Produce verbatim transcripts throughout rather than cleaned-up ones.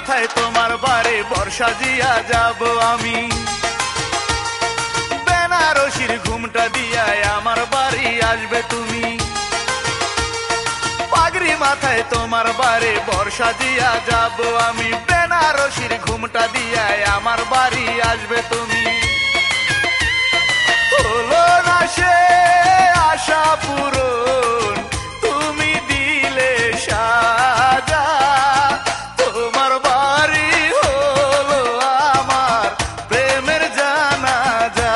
মাথায় তোমার বাড়ি বর্ষা দিয়া যাব আমি, বেনারসির ঘুমটা দিয়া আমার বাড়ি আসবে তুমি। পাগড়ি মাথায় তোমার বাড়ি বর্ষা দিয়া যাব আমি, বেনারসির ঘুমটা দিয়া আমার বাড়ি আসবে তুমি। হলো না সে আশা পূরণ, তুমি দিলে সাজা, তোমার বাড়ি হলো আমার প্রেমের জানাজা।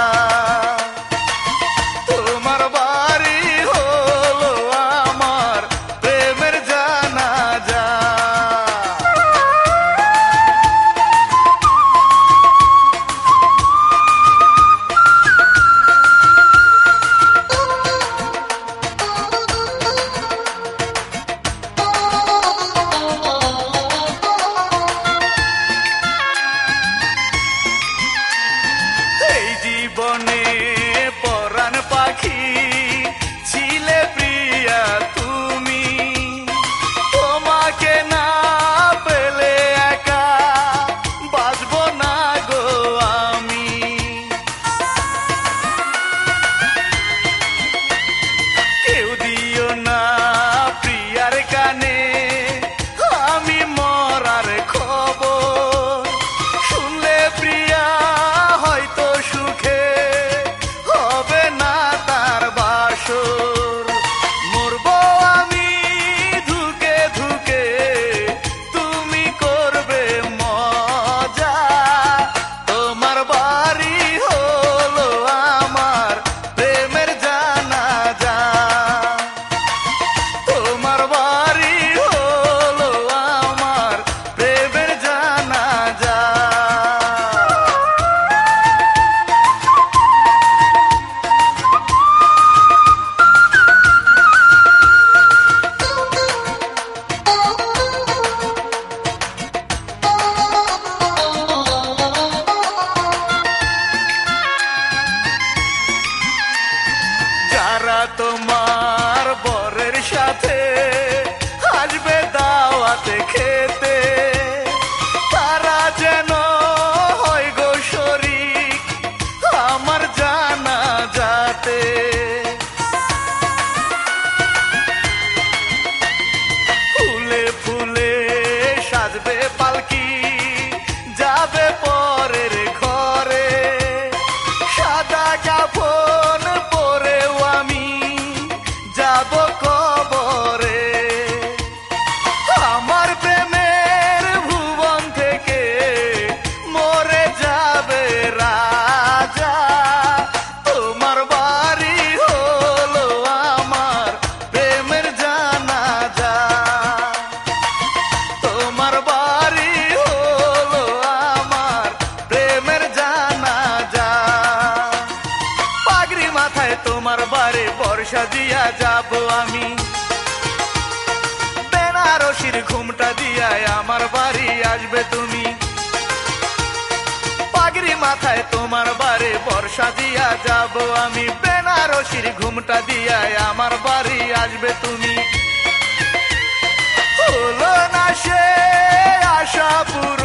তোমার বাড়ি হলো আমার প্রেমের জানাজা। জীবনে পরাণ পাখি ছিলে প্রিয়া তুমি, তোমাকে না পেলে একা বাঁচব না গো আমি। কেউ দিও না প্রিয়ার কানে আমি মরার খবর, শুনলে প্রিয়া হয়তো সুখে হবে না তার বাসর। মরব আমি ধুকে ধুকে, তুমি করবে মজা, তোমার বাড়ি হলো আমার প্রেমের জানাজা। তোমার বাড়ি হলো আমার প্রেমের জানাজা। যারা তোমার বরের সাথে আসবে দাওয়াতে খেতে, তারা যেন হয় গো শরীক আমার জানাজাতে। ফুলে ফুলে সাজবে পালকি যাবে পরের ঘরে, সাদা কাফন পরেও আমি যাব কবরে। আমার প্রেমের ভুবন থেকে মরে যাবে রাজা, তোমার বাড়ি হলো আমার প্রেমের জানাজা। তোমার বাড়ি হলো আমার প্রেমের জানাজা। পাগড়ি মাথায় তোমার বাড়ি বর্ষা দিয়া যাব আমি, বেনারসির ঘুমটা দিয়া আমার বাড়ি আসবে তুমি। পাগড়ি মাথায় তোমার বাড়ি বর্ষা দিয়া যাব আমি, বেনারসির ঘুমটা দিয়া আমার বাড়ি আসবে তুমি। হলো না সে আশা পুরো